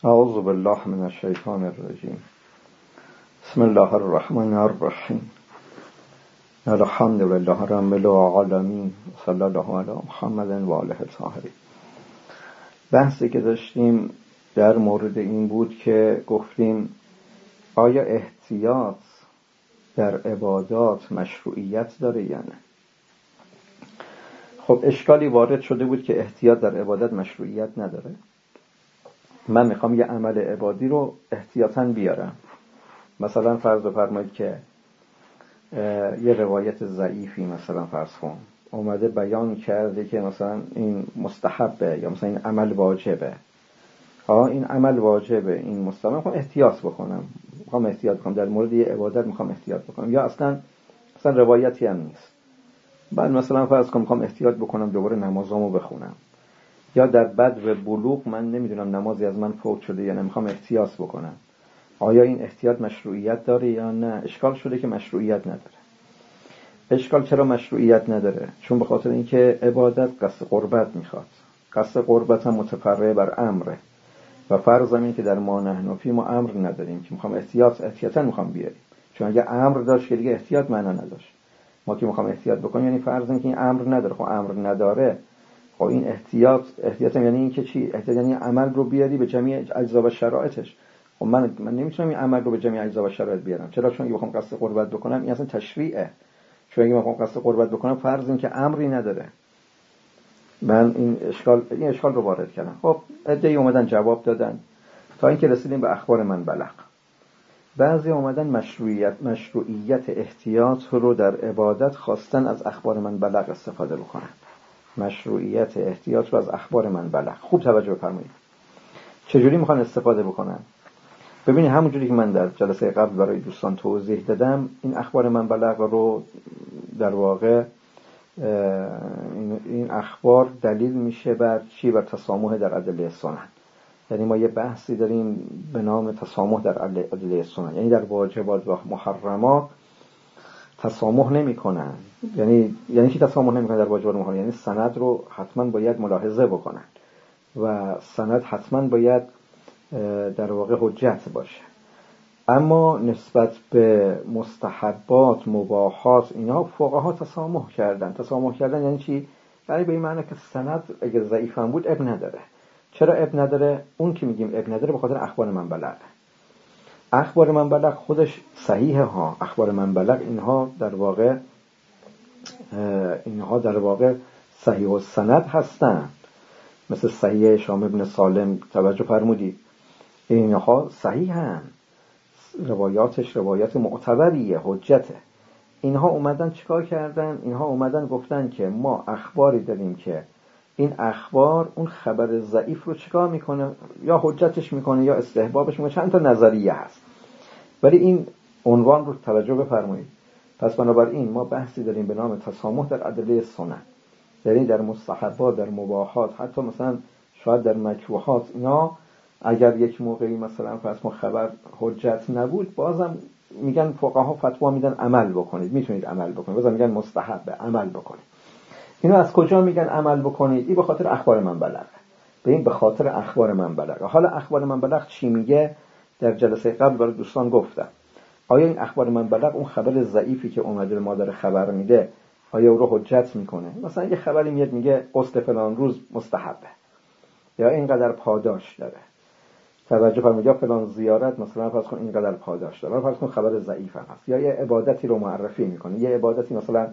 اعوذ بالله من الشیطان الرجیم. بسم الله الرحمن الرحیم. الحمد لله رب العالمین. صلی الله علی محمد و آله الطاهرین. بحثی که داشتیم در مورد این بود که گفتیم آیا احتیاط در عبادات مشروعیت داره یا نه؟ خب اشکالی وارد شده بود که احتیاط در عبادت مشروعیت نداره. من میخوام یه عمل عبادی رو احتیاطاً بیارم. مثلا فرض بفرمایید که یه روایت ضعیفی مثلا فرض کن اومده بیان کرده که مثلا این مستحبه یا مثلا این عمل واجبه. این عمل واجبه، این مستحبه، میخوام احتیاط بکنم در مورد یه عبادت میخوام احتیاط بکنم، یا اصلا روایتی هم نیست. بعد مثلا فرض کنم میخوام احتیاط بکنم دوباره نمازامو بخونم، یا در بدو بلوغ من نمیدونم نمازی از من فوت شده یا نمیخوام احتیاط بکنم. آیا این احتیاط مشروعیت داره یا نه؟ اشکال شده که مشروعیت نداره. اشکال چرا مشروعیت نداره؟ چون به خاطر اینکه عبادت قصد قربت میخواد. قصد قربت هم متفرع بر امره و فرض اینه که در ما نحنفی ما امر نداریم که میخوام احتیاطا میخوام بیاریم. چون اگه امر داشت که دیگه احتیاط معنا نداشت. ما که میخوام احتیاط بکنیم یعنی فرض اینه که این امر نداره. خب امر نداره، خب این احتیاط یعنی این که چی؟ احتیاط یعنی عمل رو بیاری به جمعی اجزا و شرایطش. خب من نمیتونم این عمل رو به جمعی اجزا و شرایط بیارم. چرا؟ چون اگه بخوام قصد قربت بکنم این اصلا تشریعه. چون اگه بخوام قصد قربت بکنم فرض این که امری نداره. من این اشکال رو وارد کردم. خب عده‌ای اومدن جواب دادن تا اینکه رسیدیم به اخبار من بلغ. بعضی اومدن مشروعیت احتیاط رو در عبادت خواستن از اخبار من بلغ استفاده بکنن. مشروعیت احتیاط رو از اخبار من بلغ. خوب توجه بفرمایید. چجوری میخوان استفاده بکنن؟ ببینید همونجوری که من در جلسه قبل برای دوستان توضیح دادم، این اخبار من بلغ رو در واقع این اخبار دلیل میشه بر چی؟ بر تسامح در ادله سنن. یعنی ما یه بحثی داریم به نام تسامح در ادله سنن، یعنی در واجبات و محرمات تسامح نمی‌کنن. یعنی چی تسامح نمی‌کنن در واجبات و محرمات؟ یعنی سند رو حتما باید ملاحظه بکنن و سند حتما باید در واقع حجت باشه. اما نسبت به مستحبات، مباحات، اینا فقها تسامح کردن یعنی چی؟ یعنی به این معنی که سند اگه ضعیف هم بود اب نداره. چرا اب نداره؟ اون که میگیم اب نداره به خاطر اخبار من بلغ. اخبار من بلغ خودش صحیحه ها. اخبار من بلغ اینها در واقع صحیح و سند هستن. مثل صحیح هشام ابن سالم توجه فرمودید، اینها صحیحن، روایاتش روایات معتبریه، حجته. اینها اومدن چیکار کردن؟ اینها اومدن گفتن که ما اخباری داریم که این اخبار اون خبر ضعیف رو چیکار میکنه؟ یا حجتش میکنه یا استحبابش میکنه. چند تا نظریه هست، ولی این عنوان رو توجه بفرمایید. پس بنابراین ما بحثی داریم به نام تسامح در ادله سنن، یعنی در مستحبات، در مباحات، حتی مثلا شاید در مکروهات. اینا اگر یک موقعی مثلا فرض ما خبر حجت نبود، بازم میگن فقها فتوا میدن عمل بکنید، میتونید عمل بکنید. بازم میگن مستحب عمل بکنید. اینو از کجا میگن عمل بکنید؟ این به خاطر اخبار من بلغ. به خاطر اخبار من بلغ. حالا اخبار من بلغ چی میگه؟ در جلسه قبل برای دوستان گفتم. آیا این اخبار من بلغ اون خبر ضعیفی که اومده به ما داره خبر میده، آیا او رو حجت میکنه؟ مثلا یه خبری میاد میگه غسل فلان روز مستحبه، یا اینقدر پاداش داره، توجه فرمایید، یا فلان زیارت مثلا فرض کن اینقدر پاداش داره، فرض کن خبر ضعیف هم هست. یا یه عبادتی رو معرفی میکنه، یه عبادتی مثلا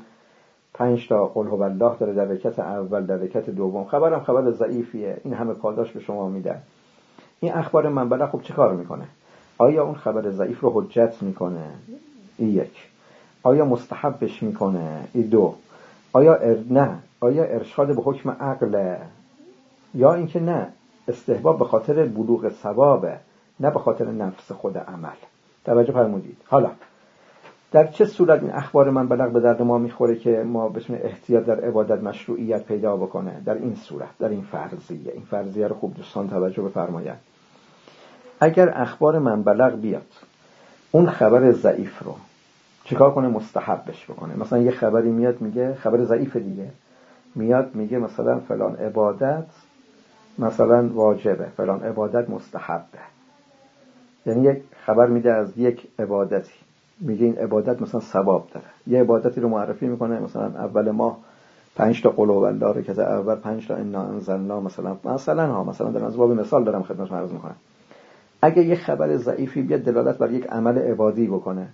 5 تا قل هو الله داره در رکعت اول، در رکعت دوم، خبرم خبر ضعیفیه، این همه پاداش به شما میده. این اخبار من بلغ خب چه کار میکنه؟ آیا اون خبر ضعیف رو حجت میکنه؟ این یک. آیا مستحبش میکنه؟ این دو. آیا ارشاد به حکم عقل، یا اینکه نه استحباب به خاطر بلوغ ثوابه، نه به خاطر نفس خود عمل. توجه فرمودید. حالا در چه صورت این اخبار من بلغ به درد ما میخوره که ما بتونه احتیاط در عبادت مشروعیت پیدا بکنه؟ در این صورت، در این فرضیه رو خوب دوستان توجه بفرمایید. اگر اخبار من بلغ بیاد اون خبر ضعیف رو چیکار کنه؟ مستحبش بکنه. مثلا یه خبری میاد میگه، خبر ضعیف دیگه میاد میگه مثلا فلان عبادت مثلا واجبه، فلان عبادت مستحبه. یعنی یک خبر میده از یک عبادتی، میگه این عبادت مثلا ثواب داره. یه عبادتی رو معرفی میکنه، مثلا اول ماه 5 تا قل هوالله رو که اول 5 تا انا انزلنا مثلا در از باب مثال دارم خدمتتون عرض میکنم. اگه یه خبر ضعیفی بیاد دلالت بر یک عمل عبادی بکنه،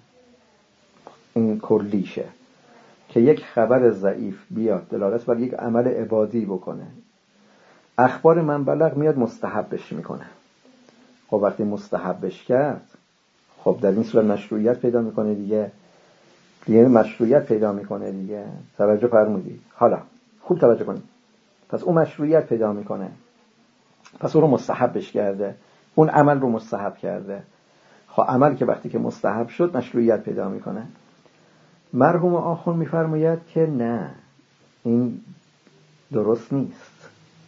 این کلیشه، که یک خبر ضعیف بیاد دلالت بر یک عمل عبادی بکنه، اخبار من بلغ میاد مستحبش میکنه. خب وقتی مستحبش کرد، خب در این صورت مشروعیت پیدا میکنه دیگه مشروعیت پیدا میکنه دیگه. توجه فرمودید؟ حالا خوب توجه کنید. پس اون مشروعیت پیدا میکنه، پس اون رو مستحبش کرده، اون عمل رو مستحب کرده. خب عمل که وقتی که مستحب شد مشروعیت پیدا میکنه. مرحوم آخوند میفرماید که نه، این درست نیست.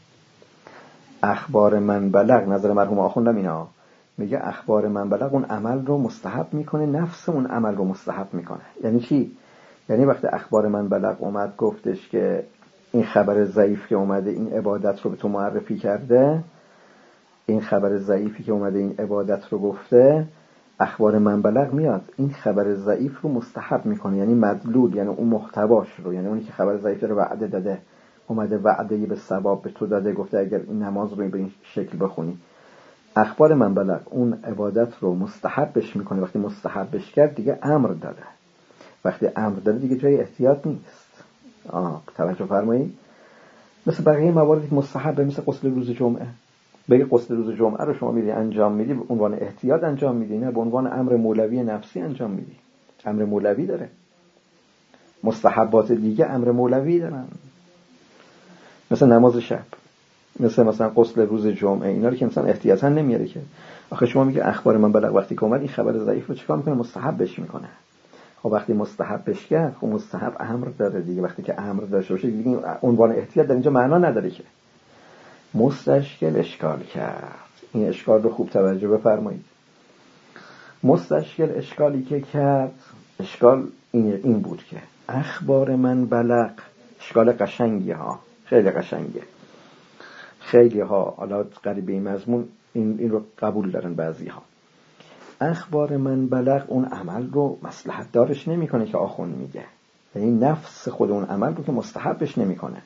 اخبار من بلغ، نظر مرحوم آخوند اینا میگه اخبار من بلغ اون عمل رو مستحب میکنه، نفس اون عمل رو مستحب میکنه. یعنی چی؟ یعنی وقتی اخبار من بلغ اومد گفتش که این خبر ضعیف که اومده این عبادت رو به تو معرفی کرده، این خبر ضعیفی که اومده این عبادت رو گفته، اخبار من بلغ میاد این خبر ضعیف رو مستحب میکنه، یعنی مدلول، یعنی اون محتواش رو، یعنی اونی که خبر ضعیف رو وعده داده، اومده وعده به ثواب به تو داده، گفته اگر این نماز رو به این شکل بخونی، اخبار من بلغ اون عبادت رو مستحبش میکنه. وقتی مستحبش کرد دیگه امر داره، وقتی امر داره دیگه جای احتیاط نیست. توجه فرمایید؟ مثل بقیه مواردی مستحبه، مثل غسل روز جمعه. بگه غسل روز جمعه رو شما میری انجام میدی به عنوان احتیاط انجام میدی، نه به عنوان امر مولوی نفسی انجام میدی. امر مولوی داره، مستحبات دیگه امر مولوی دارن، مثل نماز شب، مثلا غسل روز جمعه، اینا رو که مثلا احتیاطا نمیاره که. آخه شما میگه اخبار من بلغ وقتی که اومد این خبر ضعیف رو چیکار میکنه؟ مستحبش میکنه. خب وقتی مستحبش کرد، خب مستحب امر داره دیگه. وقتی که امر داشته باشه دیگه عنوان احتیاط در اینجا معنا نداره که. مستشکل اشکال کرد. این اشکال رو خوب توجه بفرمایید. مستشکل اشکالی که کرد، اشکال این بود که اخبار من بلغ، اشکال قشنگی ها، خیلی قشنگه، خیلی ها حالا قریب این مضمون این رو قبول دارن بعضی ها. اخبار من بلغ اون عمل رو مصلحت دارش نمیکنه که آخوند میگه، یعنی نفس خود اون عمل رو که مستحبش نمیکنه،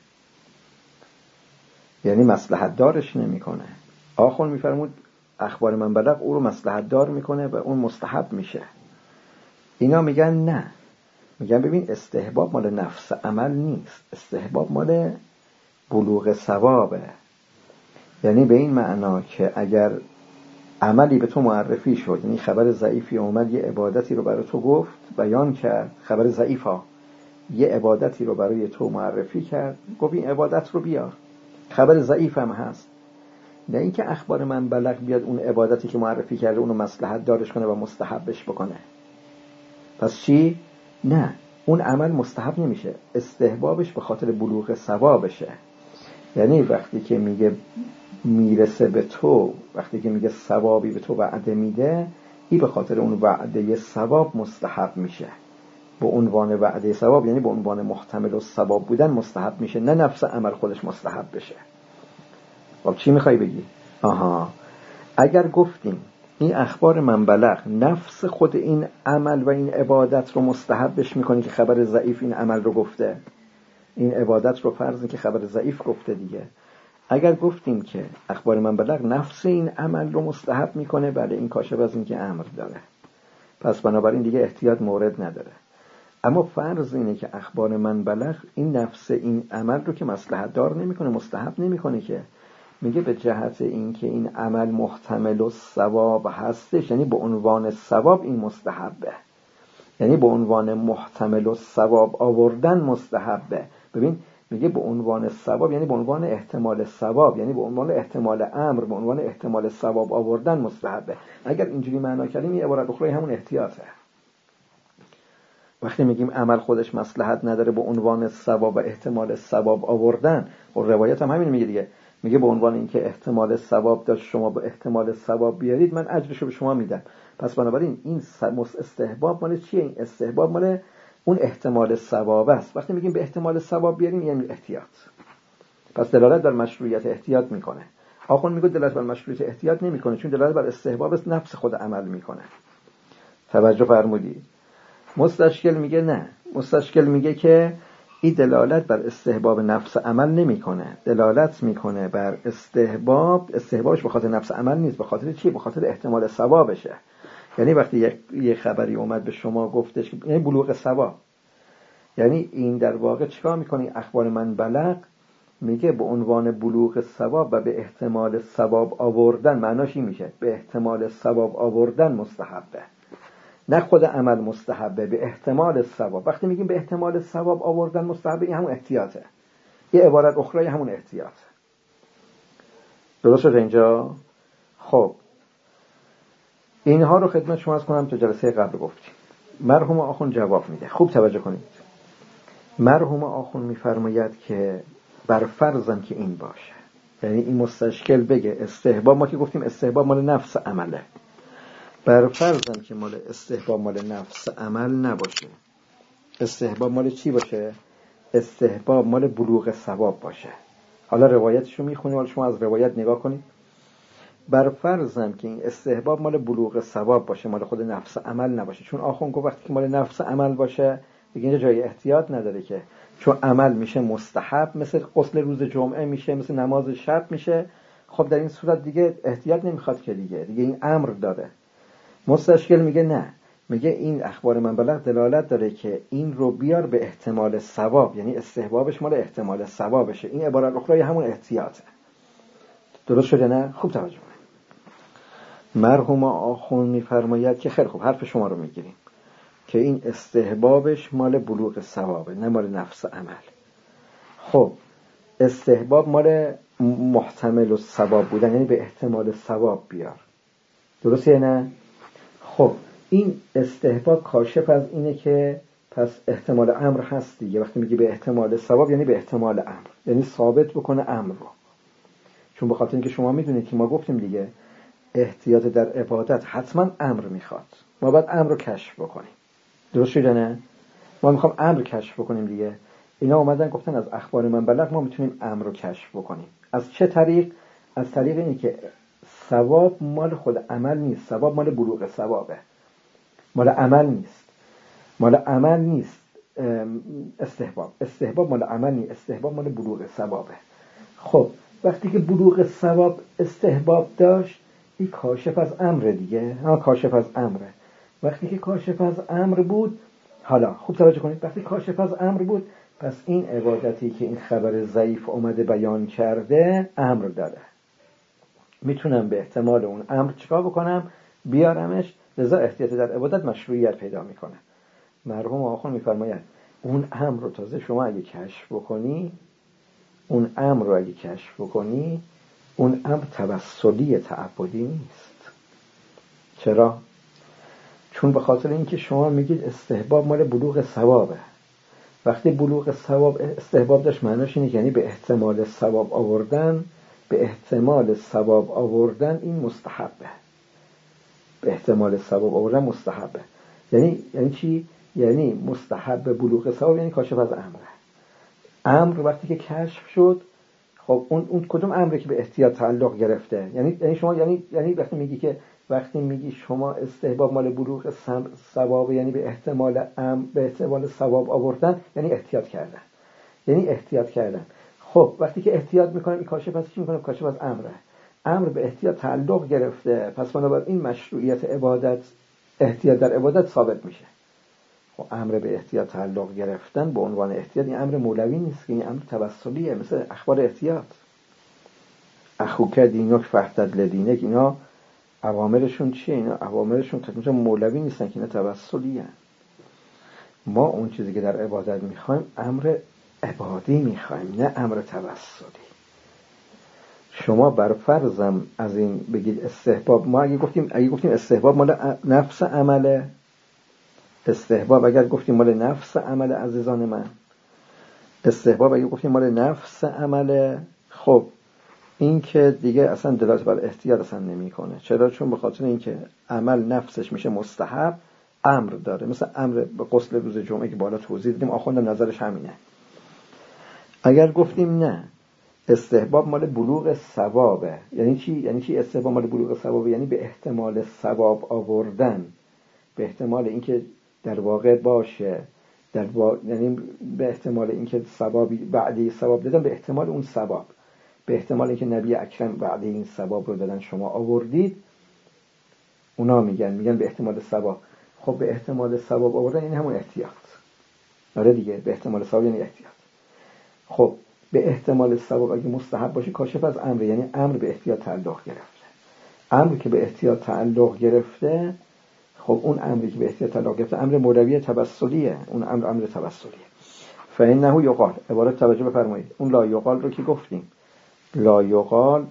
یعنی مصلحت دارش نمیکنه. آخوند میفرمود اخبار من بلغ او رو مصلحت دار میکنه و اون مستحب میشه. اینا میگن نه، میگن ببین استحباب مال نفس عمل نیست، استحباب مال بلوغ ثوابه. یعنی به این معنا که اگر عملی به تو معرفی شد، یعنی خبر ضعیفی اومد یه عبادتی رو برای تو گفت، بیان کرد، خبر ضعیف ها یه عبادتی رو برای تو معرفی کرد، گفت این عبادت رو بیار، خبر ضعیف هم هست، نه اینکه اخبار من بلغ بیاد اون عبادتی که معرفی کرده اونو مصلحت دارش کنه و مستحبش بکنه. پس چی؟ نه، اون عمل مستحب نمیشه، استحبابش به خاطر بلوغ ثوابشه. یعنی وقتی که میگه میرسه به تو، وقتی که میگه ثوابی به تو وعده میده، این به خاطر اون وعده ثواب مستحب میشه. به عنوان وعده ثواب یعنی به عنوان محتمل الثواب بودن مستحب میشه، نه نفس عمل خودش مستحب بشه. خب چی میخوای بگی؟ اگر گفتیم این اخبار من بلغ نفس خود این عمل و این عبادت رو مستحبش میکنه که خبر ضعیف این عمل رو گفته، این عبادت رو فرض که خبر ضعیف گفته دیگه. اگر گفتیم که اخبار من بلغ نفس این عمل رو مستحب میکنه، بله این کاشف از این که امر داره، پس بنابراین دیگه احتیاط مورد نداره. اما فرض اینه که اخبار من بلغ این نفس این عمل رو که مصلحت دار نمیکنه، مستحب نمیکنه، که میگه به جهت این که این عمل محتمل الثواب هستش، یعنی به عنوان ثواب این مستحبه، یعنی به عنوان محتمل الثواب آوردن مستحبه. ببین میگه به عنوان ثواب یعنی به عنوان احتمال ثواب، یعنی به عنوان احتمال امر، به عنوان احتمال ثواب آوردن مستحبه. اگر اینجوری معنا کردیم این عبارت اخرى همون احتیاطه. وقتی میگیم عمل خودش مصلحت نداره به عنوان ثواب و احتمال ثواب آوردن، و روایت هم همین میگه دیگه، میگه به عنوان اینکه احتمال ثواب داشت شما به احتمال ثواب بیارید من اجرشو به شما میدم. پس بنابراین این استحباب مال چیه؟ این استحباب مال اون احتمال ثواب است. وقتی میگیم به احتمال ثواب بیاریم یعنی احتیاط، پس دلالت بر مشروعیت احتیاط میکنه. آخوند میگه دلالت بر مشروعیت احتیاط نمیکنه، چون دلالت بر استحباب نفس خود عمل میکنه. توجه فرمودید؟ مستشکل میگه نه، مستشکل میگه که این دلالت بر استحباب نفس عمل نمیکنه، دلالت میکنه بر استحبابش به خاطر نفس عمل نیست. به خاطر چی؟ به خاطر احتمال ثوابشه. یعنی وقتی یه خبری اومد به شما گفتش، یعنی بلوغ ثواب، یعنی این در واقع چیکار میکنی؟ اخبار من بلغ میگه به عنوان بلوغ ثواب و به احتمال ثواب آوردن. معناش این میشه به احتمال ثواب آوردن مستحبه، نه خود عمل مستحبه، به احتمال ثواب. وقتی میگیم به احتمال ثواب آوردن مستحبه، این همون احتیاطه. یه عبارت اخرى همون احتیاطه. درست شد اینجا؟ خب اینها رو خدمت شما عرض کنم. تو جلسه قبل گفتیم. مرحوم آخوند جواب میده. خوب توجه کنید. مرحوم آخوند میفرماید که بر فرضم که این باشه، یعنی این مستشکل بگه استحباب، ما که گفتیم استحباب مال نفس عمله، بر فرضم که مال استحباب مال نفس عمل نباشه، استحباب مال چی باشه؟ استحباب مال بلوغ ثواب باشه. حالا روایتشو میخونیم، حالا شما از روایت نگاه کنید. بر فرضم که این استحباب مال بلوغ ثواب باشه، مال خود نفس عمل نباشه، چون آخوند گفت وقتی که مال نفس عمل باشه دیگه اینجا جای احتیاط نداره، که چون عمل میشه مستحب، مثل غسل روز جمعه میشه، مثل نماز شب میشه. خب در این صورت دیگه احتیاط نمیخواد که دیگه این امر داره. مستشکل میگه نه، میگه این اخبار من بلغ دلالت داره که این رو بیار به احتمال ثواب، یعنی استحبابش مال احتمال ثوابشه. این عبارت اخرى همون احتیاطه. درست شده نه؟ خوب توجه کنید. مرحوم آخوند میفرماید که خیلی خوب، حرف شما رو میگیریم که این استحبابش مال بلوغ ثوابه، نه مال نفس عمل. خب استحباب مال محتمل الثواب بودن، یعنی به احتمال ثواب بیار. درسته نه؟ خب این استحباب کاشف از اینه که پس احتمال امر هست دیگه. وقتی میگی به احتمال ثواب یعنی به احتمال امر، یعنی ثابت بکنه امر رو. چون به خاطر اینکه شما میدونید که ما گفتیم دیگه احتیاط در عبادت حتما امر میخواد، ما باید امر رو کشف بکنیم. درست شده نه؟ ما میخوام امر کشف بکنیم دیگه. اینا اومدن گفتن از اخبار من بلغ ما میتونیم امر رو کشف بکنیم. از چه طریق؟ از طریق اینی که ثواب مال خود عمل نیست، ثواب مال بلوغ ثوابه، مال عمل نیست، مال عمل نیست. استحباب مال عمل نیست، استحباب مال بلوغ ثوابه. خب وقتی که بلوغ ثواب استحباب داشت، این کاشف از امر دیگه، کاشف از امره. وقتی که کاشف از امر بود، حالا خوب توجه کنید، وقتی کاشف از امر بود، پس این عبادتی که این خبر ضعیف اومده بیان کرده امر داره، میتونم به احتمال اون امر چیکار بکنم؟ بیارمش. لذا احتیاط در عبادت مشروعیت پیدا میکنه. مرحوم آخوند میفرماید اون امر رو تازه شما اگه کشف بکنی، اون امر رو اگه کشف بکنی، اون امر توسلی تعبدی نیست. چرا؟ چون به خاطر اینکه شما میگید استحباب مال بلوغ ثوابه. وقتی بلوغ ثواب استحباب داشت، معناش اینه که یعنی به احتمال ثواب آوردن، به احتمال ثواب آوردن این مستحبه. به احتمال ثواب آوردن مستحبه. یعنی چی؟ یعنی مستحب بلوغ ثواب یعنی کاشف از امره. امر وقتی که کشف شد، خب اون کدوم امری که به احتیاط تعلق گرفته؟ یعنی شما یعنی وقتی میگی که شما استحباب مال بلوغ ثواب، یعنی به احتمال ثواب آوردن، یعنی احتیاط کردن. خب وقتی که احتیاط میکنن، این کاشف از چی میکنه؟ کاشف از امره. امر به احتیاط تعلق گرفته، پس بنابراین مشروعیت عبادت، احتیاط در عبادت ثابت میشه. خب امر به احتیاط تعلق گرفتن به عنوان احتیاط، این امر مولوی نیست، که این امر توسلیه، مثل اخبار احتیاط. اخوک دینک فاحتد لدینک، اینا اوامرشون چیه؟ اینا اوامرشون تقریبا مولوی نیستن، که اینا توسلیه. ما اون چیزی که در عبادت میخوایم امر عبادی میخوایم، نه امر توسلی. شما بر فرضم از این بگید استحباب، ما اگه گفتیم استحباب مال نفس عمله، استحباب اگر گفتیم مال نفس عمله، عزیزان من، استحباب اگه گفتیم مال نفس عمله، خب این که دیگه اصلا دلالت بر احتیاط اصلا نمیکنه. چرا؟ چون به خاطر اینکه عمل نفسش میشه مستحب، امر داره، مثل امر به غسل روز جمعه که بالا توضیح دادیم. آخوندم نظرش همینه. اگر گفتیم نه، استحباب مال بلوغ ثوابه. یعنی چی؟ یعنی چی استحباب مال بلوغ ثوابه؟ یعنی به احتمال ثواب آوردن، به احتمال اینکه در واقع باشه، یعنی به احتمال اینکه ثوابی بعدی ثواب دادن، به احتمال اون ثواب، به احتمال اینکه نبی اکرم بعد این ثواب رو دادن شما آوردید، اونا میگن به احتمال ثواب. خب به احتمال ثواب آوردن یعنی همون احتیاط. آره دیگه، به احتمال ثواب یعنی احتیاط. خب به احتمال ثواب اگه مستحب باشه کاشف از امر، یعنی امر به احتیاط تعلق گرفته. امر که به احتیاط تعلق گرفته، خب اون امری که به احتیاط تعلق گرفته امر مولوی توسلیه، اون امر توسلیه. فإنه یقال، عبارت توجه بفرمایید، اون لا یقال رو که گفتیم، لا یقال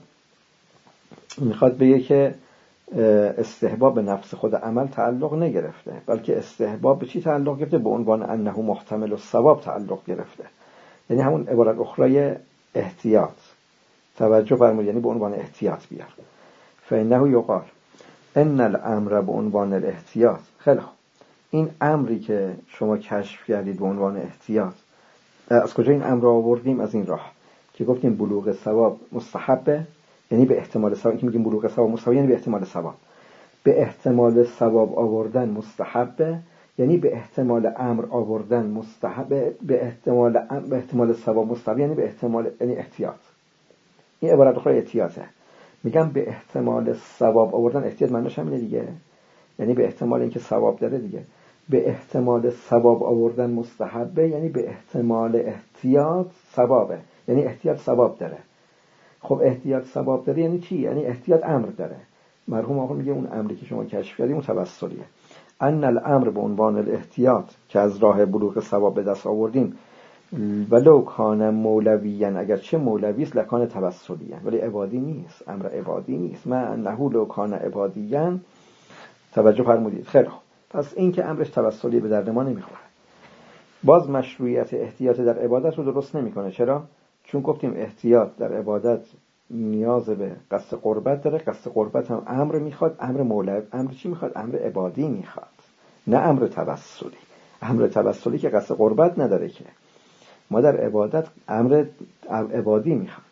میخواد بگه که استحباب به نفس خود عمل تعلق نگرفته، بلکه استحباب به چی تعلق گرفته؟ به عنوان انه محتمل الثواب تعلق گرفته، یعنی همون عبارت اخرای احتیاط. توجه فرمایید، یعنی به عنوان احتیاط بیار. فإنه یقال ان الامر به عنوان الاحتیاط. خیلی خوب، این امری که شما کشف کردید به عنوان احتیاط، از کجا این امر رو آوردیم؟ از این راه که گفتیم بلوغ ثواب مستحبه، یعنی به احتمال ثواب. که میگیم بلوغ ثواب مستحب یعنی به احتمال ثواب. به احتمال ثواب آوردن مستحبه، یعنی به احتمال امر آوردن مستحبه. به احتمال ثواب مستحب یعنی به احتمال، یعنی احتیاط. این عبارت اخرى احتیاطه. میگم به احتمال ثواب آوردن، احتیاط معنیش همینه دیگه، یعنی به احتمال اینکه ثواب داره دیگه. به احتمال ثواب آوردن مستحبه، یعنی به احتمال احتیاط ثوابه، یعنی احتیاط ثواب داره. خب احتیاط ثواب داره یعنی چی؟ یعنی احتیاط امر داره. مرحوم آقا میگه اون امری که شما کشف کردید اون توسلیه. ان الامر به عنوان الاحتیاط که از راه بلوغ ثواب به دست آوردیم، ولو کان مولویان، اگر چه مولوی است، لکان توسلیان، ولی عبادی نیست، امر عبادی نیست. ما انه لو کان عبادیان. توجه فرمودید؟ خیلی خوب، پس این که امرش توسلی به درد ما نمیخوره. باز مشروعیت احتیاط در عبادت رو درست نمیکنه. چرا؟ چون گفتیم احتیاط در عبادت نیاز به قصد قربت داره، قصد قربت هم امر میخواد، امر مولوی. امر چی میخواد؟ امر عبادی میخواد، نه امر توسلی. امر توسلی که قصد قربت نداره، که ما در عبادت امر عبادی میخواد.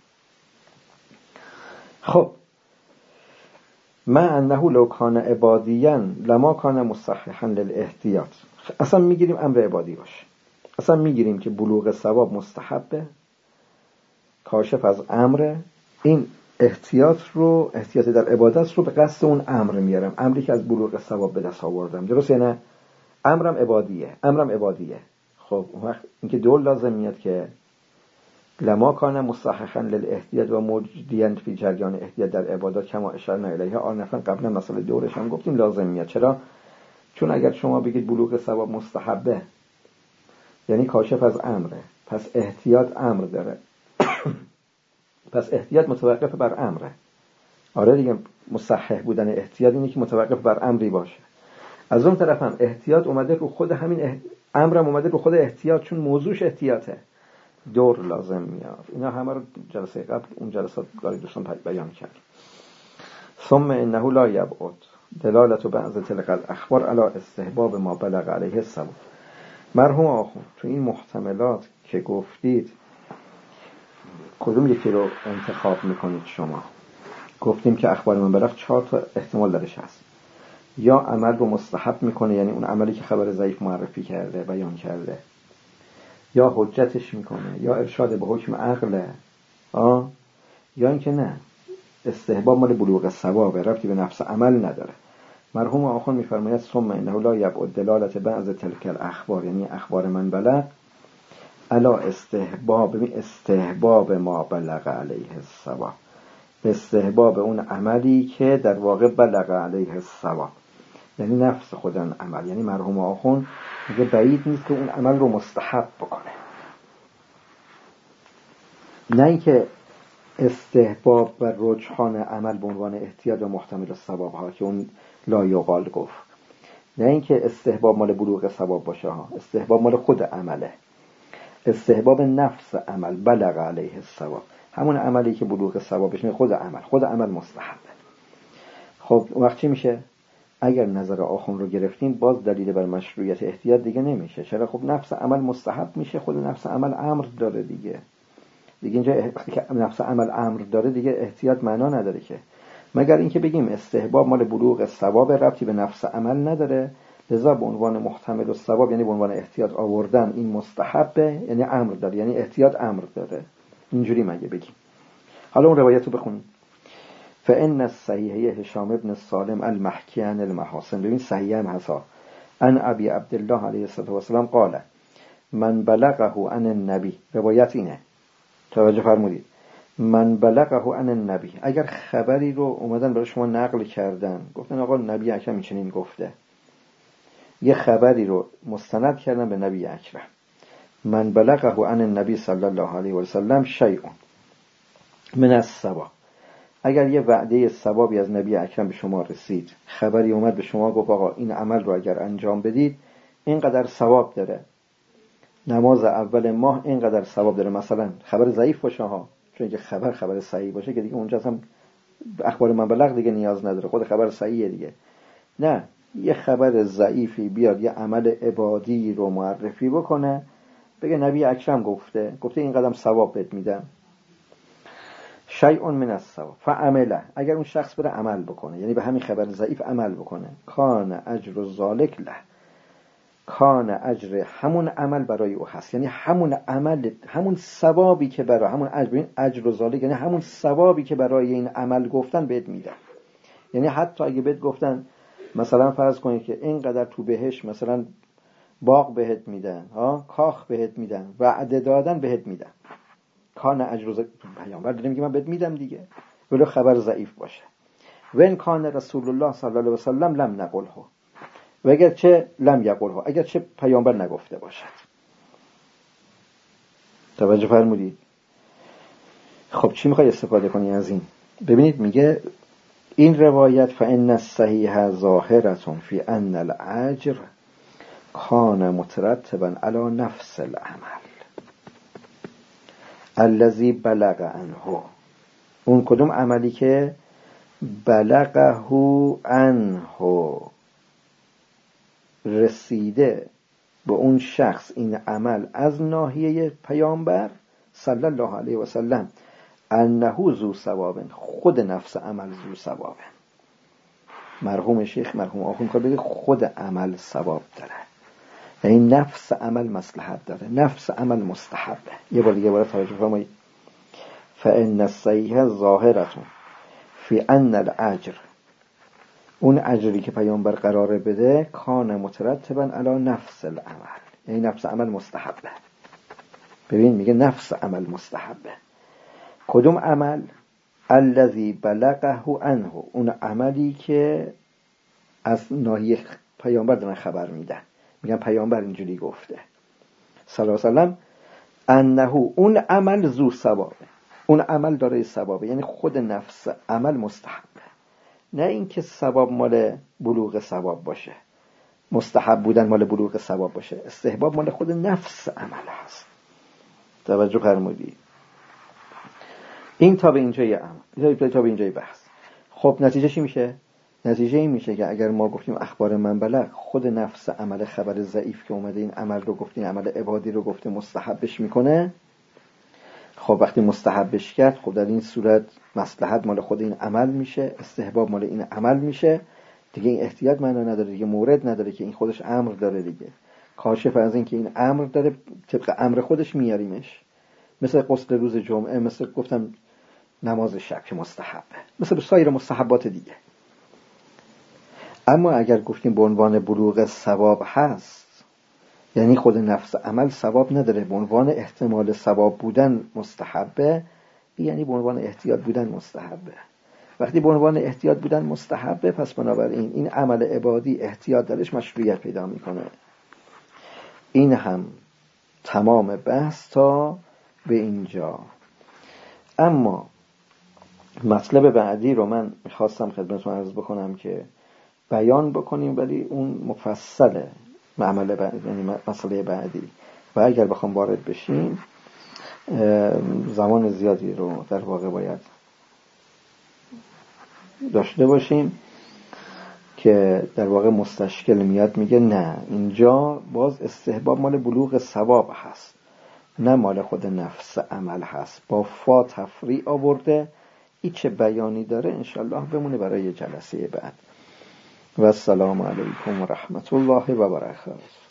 خب ما انه لو کان عبادیاً لما کان مصححاً للاحتیاط. اصلا میگیریم امر عبادی باشه، اصلا میگیریم که بلوغ ثواب مستحبه، کاشف از امر. این احتیاط در عبادت رو به قصد اون امر میارم، امری که از بلوغ ثواب به دست آوردم. درسته نه؟ امرم عبادیه. خب وقت اینکه دول لازم میاد که لما کان مصححاً للاحتیاط و مجدیاً فی جریان احتیاط در عبادات کما اشارنا الیها آنفا قبلا مسئله دورش هم گفتیم لازم میاد. چرا؟ چون اگر شما بگید بلوغ ثواب مستحبه یعنی کاشف از امره، پس احتیاط امر داره پس احتیاط متوقف بر امره. آره دیگه، مصحح بودن احتیاط اینه که متوقف بر امری باشه. از اون طرف هم احتیاط اومده رو خود همین امرم اومده رو خود احتیاط، چون موضوعش احتیاطه، دور لازم میاد. اینا همه رو جلسه قبل اون جلسات گاهی دوستان بیان کرد. ثم انه لا یبعد دلالت بعض تلك الاخبار علی استحباب ما بلغ علیه الثواب. مرحوم آخوند تو این محتملات که گفتید کدوم یکی رو انتخاب میکنید شما؟ گفتیم که اخبار من بلغ 4 تا احتمال درش هست. یا عمل رو مستحب میکنه، یعنی اون عملی که خبر ضعیف معرفی کرده بیان کرده، یا حجتش میکنه، یا ارشاد به حکم عقله، یا اینکه نه استحباب مال بلوغ ثوابه، ربطی به نفس عمل نداره. مرحوم آخوند میفرماید ثم انه لا یبعد دلالت بعض تلک الاخبار، یعنی اخبار من بلغ، علا استحباب ما بلغ علیه الثواب، استحباب اون عملی که در واقع بلغ علیه الثواب، یعنی نفس خودن عمل. یعنی مرحوم آخوند میگه بعید نیست که اون عمل رو مستحب بکنه، نه اینکه استحباب و رجحان عمل به عنوان احتیاط و محتمل الثواب ها که اون لا یقال گفت، نه اینکه استحباب مال بلوغ ثواب باشه ها، استحباب مال خود عمله، استحباب نفس عمل بلغ علیه الثواب، همون عملی که بلوغ ثوابش میشه، خود عمل مستحبه. خب وقت چی میشه؟ اگر نظر آخوند رو گرفتیم باز دلیل بر مشروعیت احتیاط دیگه نمیشه. چرا؟ خب نفس عمل مستحب میشه، خود نفس عمل امر داره دیگه. دیگه اینجا وقتی که نفس عمل امر داره دیگه احتیاط معنا نداره که، مگر اینکه بگیم استحباب مال بلوغ ثواب، ربطی به نفس عمل نداره، لذا به عنوان محتمل الثواب یعنی به عنوان احتیاط آوردن این مستحبه، یعنی امر داره، یعنی احتیاط امر داره. اینجوری مگه بگیم. حالا اون روایت رو بخونیم. فإن الصحیحه هشام ابن سالم المحکی عن المحاسن، ببین صحیح هم هسا، عن ابی عبدالله علیه السلام قال من بلغه عن النبی، روایت اینه، توجه فرمودید، من بلغه عن النبی، اگر خبری رو اومدن برای شما نقل کردن، گفتن آقا نبی اکرم چنین گفته، یه خبری رو مستند کردن به نبی اکرم، من بلغه عن النبی صلی الله علیه و سلم شیء من الثواب، اگر یه وعده ثوابی از نبی اکرم به شما رسید، خبری اومد به شما گفت آقا این عمل رو اگر انجام بدید اینقدر ثواب داره، نماز اول ماه اینقدر ثواب داره، مثلا خبر ضعیف باشه ها، چون که خبر صحیح باشه که دیگه اونجا هم اخبار من بلغ دیگه نیاز نداره، خود خبر صحیحه دیگه. نه، یه خبر ضعیفی بیاد یه عمل عبادی رو معرفی بکنه، بگه نبی اکرم گفته این قدم ثواب بهت میدم، شیء من الثواب فعمله، اگر اون شخص بره عمل بکنه، یعنی به همین خبر ضعیف عمل بکنه، کان اجر ذالک له، کان اجر همون عمل برای او هست، یعنی همون عمل، همون ثوابی که برای همون اجر ذالک، یعنی همون ثوابی که برای این عمل گفتن بهت میدن. یعنی حتی اگه بهت گفتن مثلا فرض کنید که اینقدر تو بهش مثلا باغ بهت میدن، کاخ بهت میدن، وعده دادن بهت میدن، کان اجر ذالک، پیامبر داره میگه من بهت میدم دیگه، ولو خبر ضعیف باشه. و ان کان رسول الله صلی الله علیه و سلم لم نقله، و اگر چه لم یقله، اگر چه پیامبر نگفته باشد. توجه فرمودید؟ خب چی میخوای استفاده کنی از این؟ ببینید میگه این روایت فإن الصحیح ظاهرة فی ان الاجر کان مترتبا علی نفس العمل الذي بلغ عنه، اون کدوم عملی که بلغه عنه، رسیده به اون شخص این عمل از ناحیه پیامبر صلی الله علیه و سلم، انه ذو ثواب، خود نفس عمل ذو ثواب. مرحوم شیخ مرحوم آخوند میخواد بگه خود عمل ثواب داره، یعنی نفس عمل مصلحت داره، نفس عمل مستحبه. یه بار توجه فرمایید. فإن الصحیح ظاهرة فی ان الاجر، اون اجری که پیامبر قراره بده کان مترتبا علی نفس العمل، یعنی نفس عمل مستحبه. ببین میگه نفس عمل مستحبه. کدوم عمل؟ الذی بلغه عنه، اون عملی که از ناحیه پیامبر دارن خبر میدن، میگن پیامبر اینجوری گفته صلی الله علیه و سلم، انه اون عمل ذو ثوابه، اون عمل داره ثوابه، یعنی خود نفس عمل مستحبه، نه اینکه ثواب مال بلوغ ثواب باشه، مستحب بودن مال بلوغ ثواب باشه، استحباب مال خود نفس عمل هست. توجه فرمودید؟ این تا به اینجای عمل، تا به اینجای بحث. خب نتیجه چی میشه؟ نتیجه این میشه که اگر ما گفتیم اخبار من بلغ، خود نفس عمل خبر ضعیف که اومده این عمل رو گفتیم، عمل عبادی رو گفته مستحبش میکنه، خب وقتی مستحبش کرد، خب در این صورت مصلحت مال خود این عمل میشه، استحباب مال این عمل میشه دیگه، این احتیاط معنا نداره دیگه، مورد نداره که این خودش امر داره دیگه، کاشف از این که این امر داره طبق امر خودش میاریمش، مثل غسل روز جمعه، مثل گفتم نماز شب که مستحبه، مثل سایر مستحبات دیگه. اما اگر گفتیم به عنوان بلوغ ثواب هست، یعنی خود نفس عمل ثواب نداره، به عنوان احتمال ثواب بودن مستحبه، یعنی به عنوان احتیاط بودن مستحبه. وقتی به عنوان احتیاط بودن مستحبه، پس بنابراین این عمل عبادی احتیاط درش مشروعیت پیدا میکنه. این هم تمام بحث تا به اینجا. اما مطلب بعدی رو من میخواستم خدمتتون عرض بکنم که بیان بکنیم، ولی اون مفصله، معامله بعدی، یعنی مسئله بعدی، و اگر بخوام وارد بشیم زمان زیادی رو در واقع باید داشته باشیم که در واقع مستشکل میاد میگه نه، اینجا باز استحباب مال بلوغ ثواب هست، نه مال خود نفس عمل هست. با فا تفریع آورده. این چه بیانی داره انشالله بمونه برای جلسه بعد. و السلام علیکم و رحمت الله و برکاته.